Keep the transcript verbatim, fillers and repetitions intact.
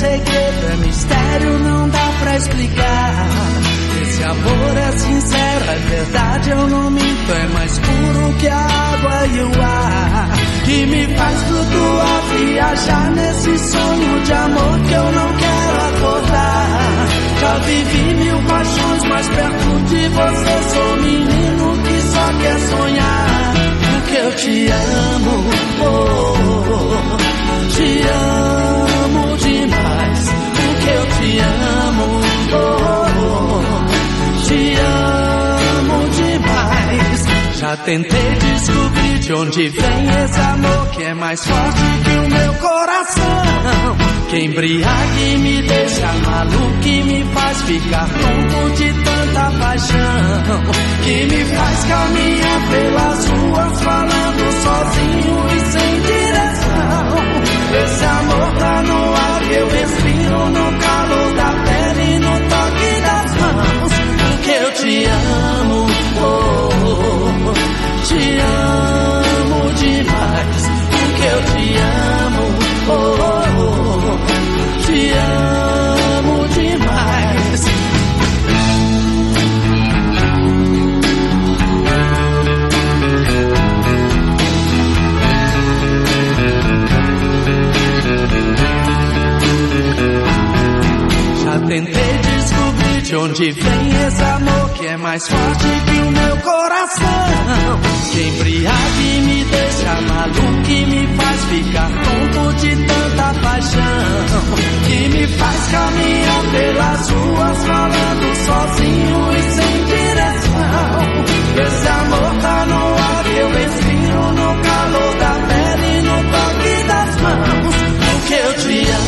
segredo, é mistério, não dá pra explicar. Esse amor é sincero, é verdade, eu não minto. É mais puro que a água e o ar, que me faz flutuar, viajar nesse sonho de amor que eu não quero acordar. Já vivi mil paixões, mas perto de você sou menino que só quer sonhar. Porque eu te amo, oh, oh, oh. Te amo demais. Porque eu te amo, oh, oh, oh. Te amo demais. Já tentei descobrir de onde vem esse amor que é mais forte que o meu coração, que embriaga e me deixa maluco, que me faz ficar tonto de tanta paixão, que me faz caminhar pelas ruas falando sozinho e sem direção. Esse amor tá no ar que eu respiro, no calor da pele e no toque das mãos. Porque eu te amo, oh, oh, oh. Te amo demais. Porque eu te amo, oh, oh, oh. Te amo demais. Já tentei descobrir de onde vem esse amor que é mais forte que o meu coração, que embriaga e me deixa maluco, que me faz ficar tonto de tanta paixão, que me faz caminhar pelas ruas falando sozinho e sem direção. Esse amor tá no ar que eu respiro, no calor da pele e no toque das mãos. Porque eu te amo,